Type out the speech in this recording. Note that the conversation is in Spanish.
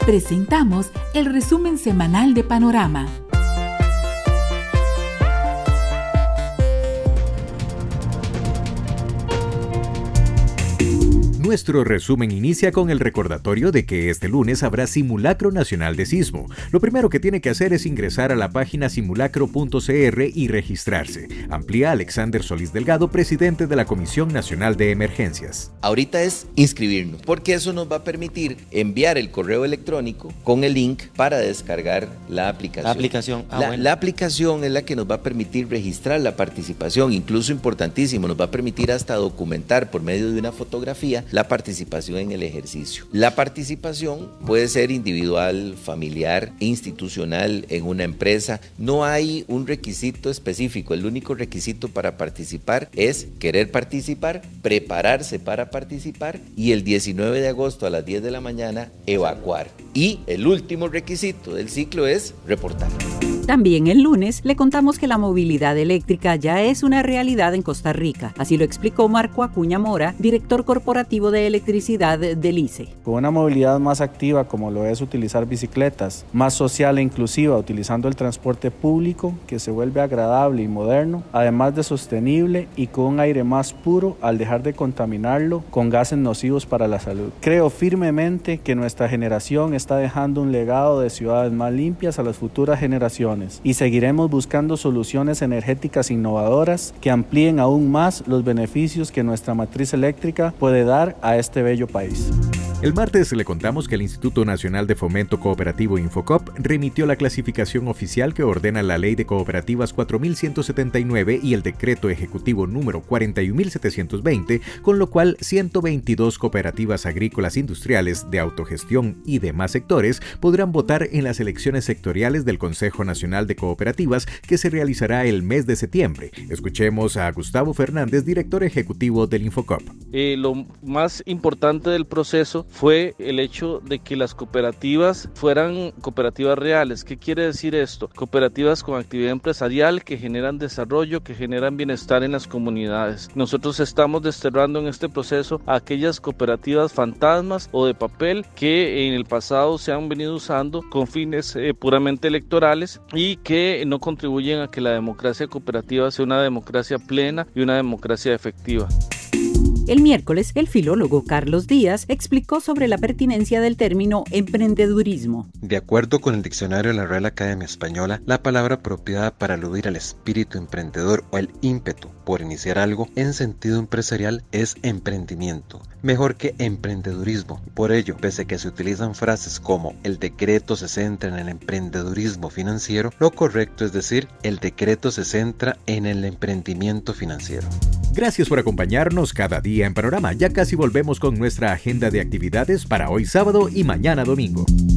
presentamos el resumen semanal de Panorama. Nuestro resumen inicia con el recordatorio de que este lunes habrá simulacro nacional de sismo. Lo primero que tiene que hacer es ingresar a la página simulacro.cr y registrarse. Amplía Alexander Solís Delgado, presidente de la Comisión Nacional de Emergencias. Ahorita es inscribirnos, porque eso nos va a permitir enviar el correo electrónico con el link para descargar la aplicación. La aplicación es la que nos va a permitir registrar la participación, incluso importantísimo, nos va a permitir hasta documentar por medio de una fotografía la participación en el ejercicio. La participación puede ser individual, familiar, institucional, en una empresa. No hay un requisito específico. El único requisito para participar es querer participar, prepararse para participar y el 19 de agosto a las 10 de la mañana evacuar. Y el último requisito del ciclo es reportar. También el lunes le contamos que la movilidad eléctrica ya es una realidad en Costa Rica. Así lo explicó Marco Acuña Mora, director corporativo de electricidad del ICE. Con una movilidad más activa, como lo es utilizar bicicletas, más social e inclusiva, utilizando el transporte público, que se vuelve agradable y moderno, además de sostenible y con un aire más puro al dejar de contaminarlo con gases nocivos para la salud. Creo firmemente que nuestra generación está dejando un legado de ciudades más limpias a las futuras generaciones. Y seguiremos buscando soluciones energéticas innovadoras que amplíen aún más los beneficios que nuestra matriz eléctrica puede dar a este bello país. El martes le contamos que el Instituto Nacional de Fomento Cooperativo Infocop remitió la clasificación oficial que ordena la Ley de Cooperativas 4179 y el Decreto Ejecutivo número 41720, con lo cual 122 cooperativas agrícolas industriales de autogestión y demás sectores podrán votar en las elecciones sectoriales del Consejo Nacional de Cooperativas que se realizará el mes de septiembre. Escuchemos a Gustavo Fernández, director ejecutivo del Infocop. Lo más importante del proceso fue el hecho de que las cooperativas fueran cooperativas reales. ¿Qué quiere decir esto? Cooperativas con actividad empresarial que generan desarrollo, que generan bienestar en las comunidades. Nosotros estamos desterrando en este proceso a aquellas cooperativas fantasmas o de papel que en el pasado se han venido usando con fines puramente electorales y que no contribuyen a que la democracia cooperativa sea una democracia plena y una democracia efectiva. El miércoles, el filólogo Carlos Díaz explicó sobre la pertinencia del término emprendedurismo. De acuerdo con el diccionario de la Real Academia Española, la palabra apropiada para aludir al espíritu emprendedor o el ímpetu por iniciar algo en sentido empresarial es emprendimiento, mejor que emprendedurismo. Por ello, pese a que se utilizan frases como el decreto se centra en el emprendedurismo financiero, lo correcto es decir, el decreto se centra en el emprendimiento financiero. Gracias por acompañarnos cada día en Panorama. Ya casi volvemos con nuestra agenda de actividades para hoy sábado y mañana domingo.